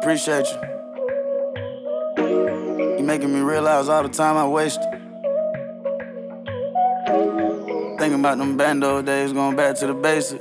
appreciate you. You making me realize all the time I wasted. Thinking about them bando days, going back to the basics.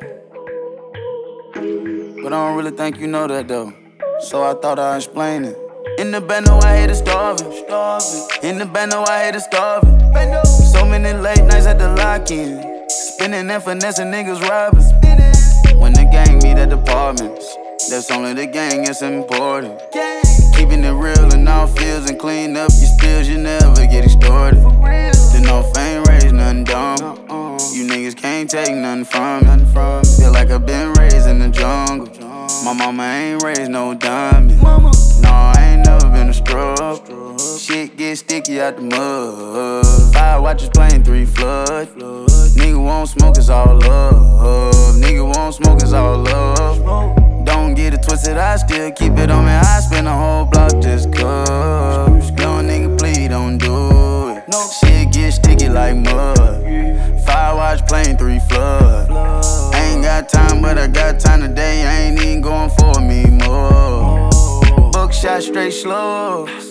But I don't really think you know that though, so I thought I'd explain it. In the bando, I hated starving. In the bando, I hated starving. So many late nights at the lock-in, spinning and finessing niggas robbing. When the gang meet at apartments, that's only the gang, it's important. Keeping it real in all fields and clean up your spills, you never get extorted. Then no fame raised, nothing dumb. You niggas can't take nothing from me. Feel like I've been raised in the jungle. My mama ain't raised no diamond. No, I ain't never been a scrub. Shit get sticky out the mud. 5 watches playing 3 flood. Nigga won't smoke, it's all love. Nigga won't smoke, it's all love. Don't get it twisted, I still keep it on me. I spend a whole block just cuz. Young nigga, please don't do it. Shit get sticky like mud. 5 watch playing 3 flood. Ain't got time, but I got time today. I ain't even going for me more. Buckshot straight slugs.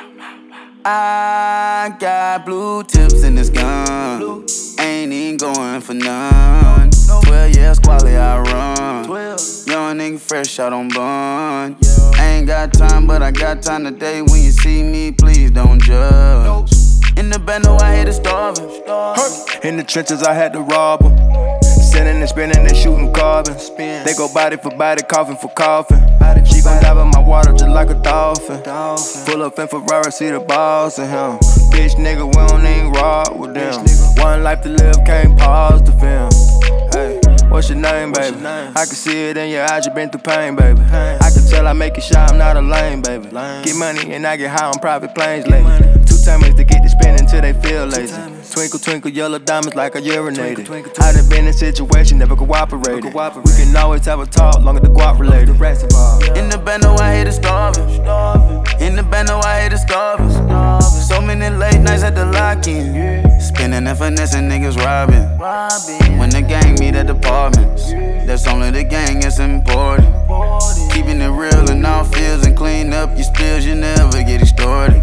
I got blue tips in this gun. Ain't even going for none. 12 years quality I run. Young nigga fresh out on bun. Ain't got time, but I got time today. When you see me, please don't judge. In the bando, I hated starving. In the trenches, I had to rob them. Sending and spinning and shooting carbon. They go body for body, coffin for coffin. She gon' dive in my water just like a dolphin. Pull up in Ferrari, see the balls in him. Bitch nigga, we don't even rock with them. One life to live, can't pause the film. Hey, what's your name, baby? I can see it in your eyes, you been through pain, baby. I can tell I make it shine, I'm not a lame, baby. Get money and I get high on private planes lately. 2 timers to get the spinning till they feel lazy. Twinkle, twinkle, yellow diamonds like I urinated. I done been in situation, never cooperated. We can always have a talk, longer the guap related. In the bando, I hated starving. In the bando, I hated starving. So many late nights at the lock-in, spinning and finessing niggas robbing. When the gang meet at apartments, that's only the gang, it's important. Keeping it real in all fields and clean up your spills, you never get extorted.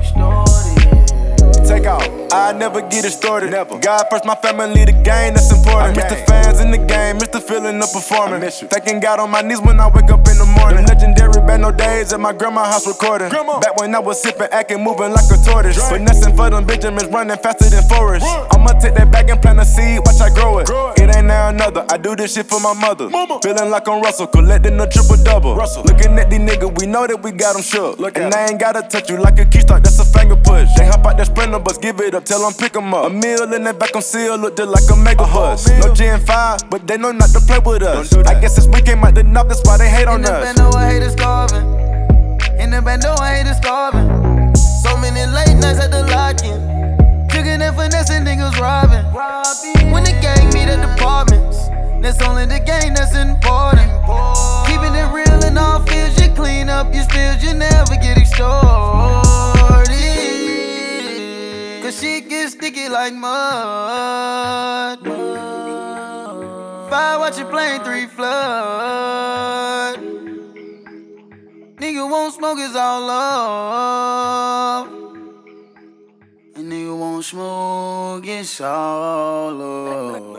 Take off, I never get it started. Never. God first, my family, the game, that's important. I miss the fans in the game, miss the feeling of performing. Thanking God on my knees when I wake up in the morning. Legendary bando days at my grandma's house recording. Back when I was sipping, acting, moving like a tortoise. Finessing for them Benjamins, running faster than Forrest. I'ma take that back and plant a seed, watch I grow it. It ain't now another, I do this shit for my mother. Feeling like I'm Russell, collecting a triple-double. Looking at these niggas, we know that we got them shook. And I ain't gotta touch you like a keystart, that's a finger push. They hop out that Sprinter bus, give it up, tell them pick 'em up. A meal in that vacuum seal, look just like a mega bus. No Gen 5, but they know not to play with us. I guess since we came out the knock, that's why they hate on us. In the bando, I hated starving. In the bando, I hated starving. So many late nights at the lock-in, tricking and finessing niggas robbing. When the gang meet at apartments, that's only the gang that's important. Keeping it real in all fields, you clean up your spills, you never get extorted. Cause shit gets sticky like mud. 5 watch you playing 3 flood. Nigga won't smoke, it's all love. And nigga won't smoke, it's all love.